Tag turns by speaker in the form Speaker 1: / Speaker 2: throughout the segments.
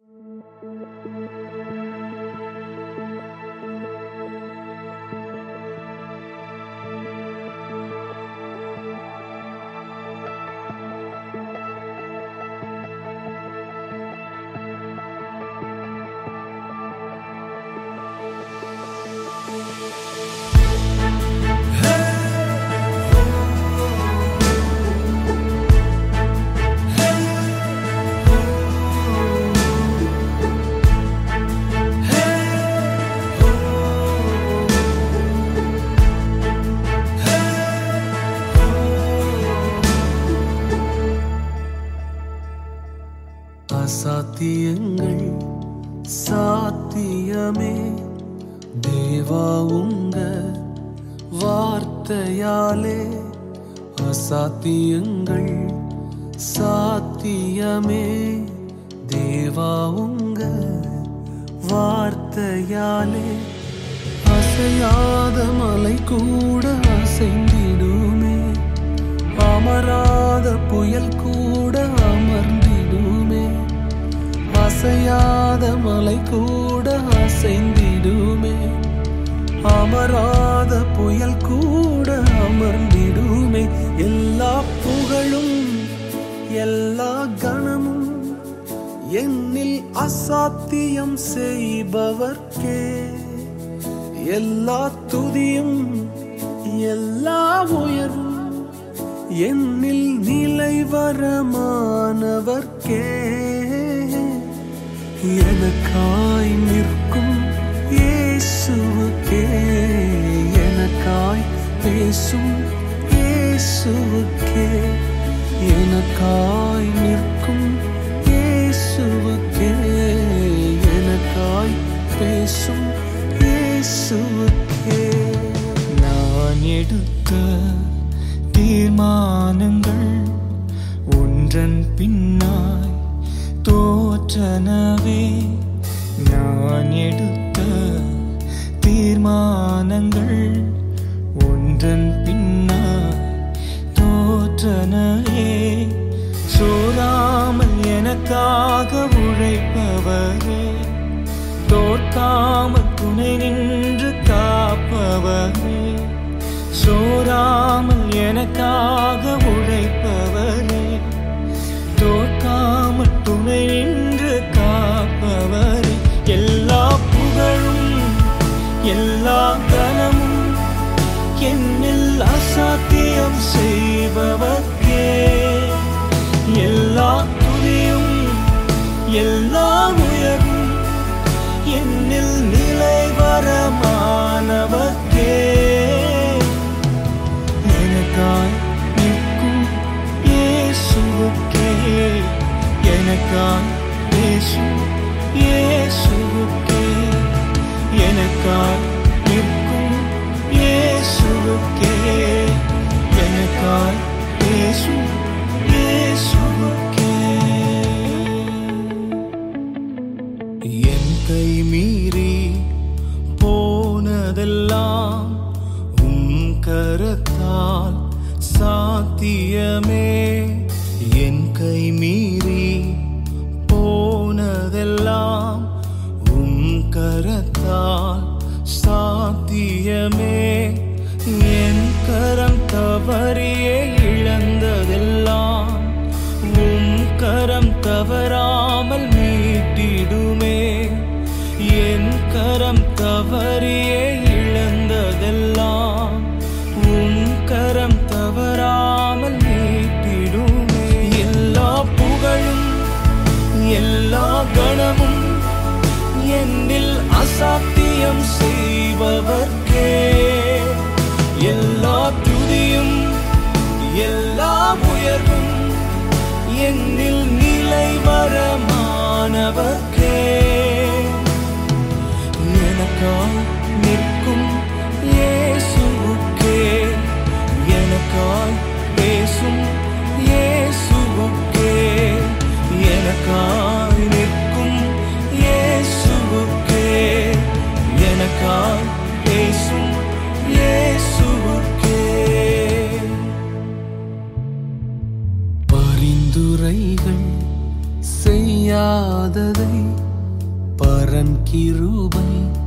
Speaker 1: அசாத்தியங்கள் சாத்தியமே தேவா உங்க வார்த்தையாலே. அசாத்தியங்கள் சாத்தியமே தேவா உங்க வார்த்தையாலே. அசையாத மலை கூட அசைந்திடுமே, அமராத புயல் கூட அமர்ந்திடுமே. அசையாத மலை கூட அசைந்திடுமே, அமராத புயல் கூட அமர்ந்திடுமே. எல்லா புகழும் எல்லா கணமும் என்னில் அசாத்தியம் செய்பவர்க்கே. எல்லா துதியும் எல்லா உயர்வும் என்னில் நிலைவரமானவர்க்கே. எனக்காய் நிற்கும் இயேசுவுக்கே, எனக்காய் பேசும் இயேசுவுக்கே. எனக்காய் நிற்கும் இயேசுவுக்கே, எனக்காய் பேசும் இயேசுவுக்கே. நான் எடுத்த தீர்மானங்கள் ஒன்றன் பின்னாய் தோற்றனவே. நான் எடுத்த தீர்மானங்கள் ஒன்றன் பின்னாய் தோற்றனவே. சோராமல் எனக்காக உழைப்பவரே, தோற்காமல் துணை நின்று காப்பவரே. சோராமல் எனக்காக உழைப்பவரே, தோற்காமல் துணை நின்று காப்பவரே. எல்லா புகழும் எல்லா கனமும் என்னில் அசாத்தியம் செய்பவர்க்கே. எல்லா துதியும் எல்லா உயர்வும் என்னில் நிலைவரமானவர்க்கே. எனக்காய் நிற்கும் இயேசுவுக்கே, எனக்காய் பேசும் இயேசுவுக்கே. எனக்காய் நிற்கும் இயேசுவுக்கே, எனக்காய் பேசும் இயேசுவுக்கே. என் கை மீறி போனதெல்லாம் கரத்தால் சாத்தியமே. என் கை மீறி போனதெல்லாம் கரத்தால் சாத்தியமே. என் கரம் தவறியே இழந்ததெல்லாம் கரம் தவறாமல் மீட்டிடுமே. என் கரம் தவறியே இழந்ததெல்லாம் கரம் தவறாமல் மீட்டிடுமே. எல்லா புகழும் எல்லா கணமும் என்னில் அசாத்தியம் செய்பவர்க்கே. எல்லா துதியும் எல்லா உயர்வும் என்னில் நிலைவரமானவர்க்கே. எனக்காய் நிற்கும் இயேசுவுக்கே, எனக்காய் பேசும் இயேசுவுக்கே. எனக்காய் நிற்கும் இயேசுவுக்கே, எனக்காய் பேசும் இயேசுவுக்கே. பரிந்துரைகள் செய்யா
Speaker 2: செய்யாததை பரன் கிருபை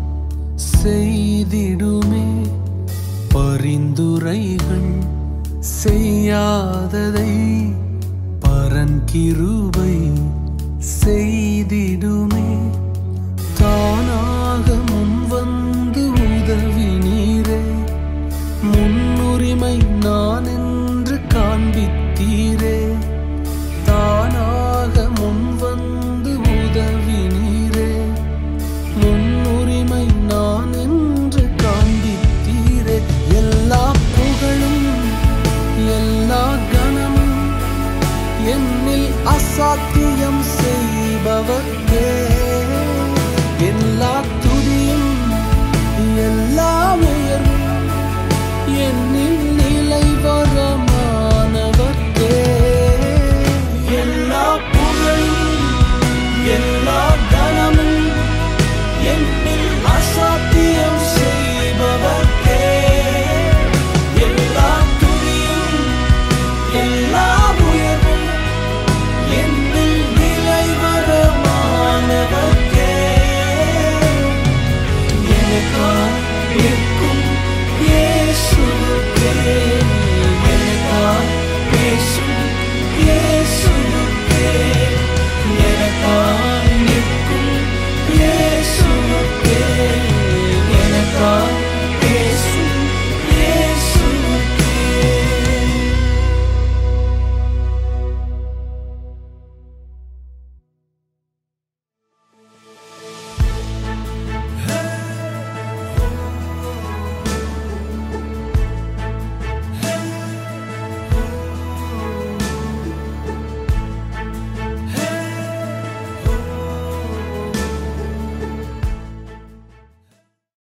Speaker 2: செய்திடுமே. பரிந்துரைகள் செய்யாததை பரன் கிருபை செய்திடுமே. தானாக முன்வந்து உதவினீரே, முன்னுரிமை நான் என்று காண்பித்தீரே. தானாக முன்வந்து உதவினீரே, முன்னுரிமை நான் என்று காண்பித்தீரே. எல்லா புகழும் எல்லா கனமும் என்னில் அசாத்தியம் செய்பவர்